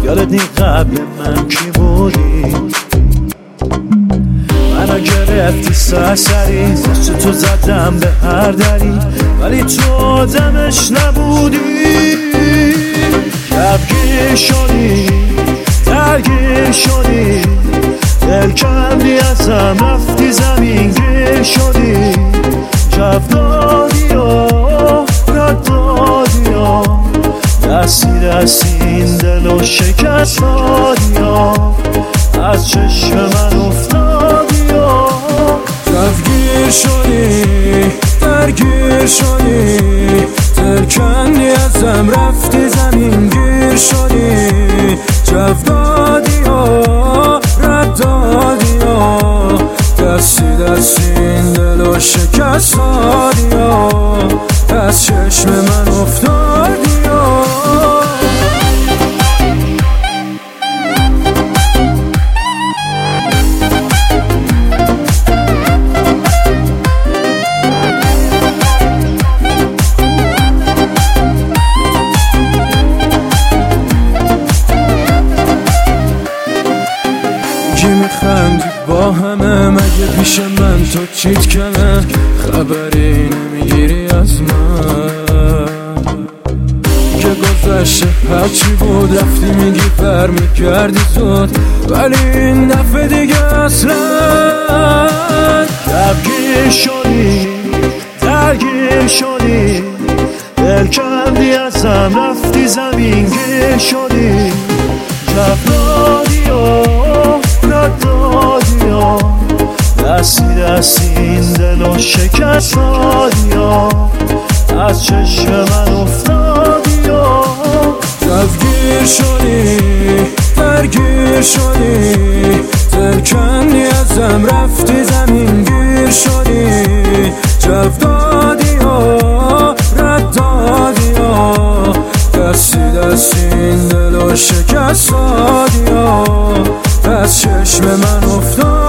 یادت قبل من کی بودی؟ منو گرفتی سرسری، دست تو زدم به هر دری، ولی تو آدمش نبودی. کفگیر شدی، درگیر شدی، دل کندی ازم رفتی زمین گیر شدی. جو دادی و رد دادی و دستی دستی این دلو شکست دادی و از چشم من افتادی و کفگیر شدی، درگیر شدی، دل کندی ازم رفتی زمین گیر شدی. جو دادی و رد دادی و دستی دستی این دلو شکست دادی و از چشم من افتادی و میخندی با همه، مگه پیش من تو چیت کمه؟ خبری نمیگیری از من که گذشته هرچی بود رفتی میگی پر میکردی زود، ولی این دفعه دیگه اصلا. کفگیر شدی، درگیر شدی، دل کندی ازم رفتی زمین گیر شدی. جو دادی و رد دادی و دستی دستی این دلو شکست دادی و از چشم من افتادی و کفگیر شدی، درگیر شدی، دل کندی ازم رفتی زمین گیر شدی. جو دادی و رد دادی و دستی دستی این دلو شکست دادی و از چشم من افتاد.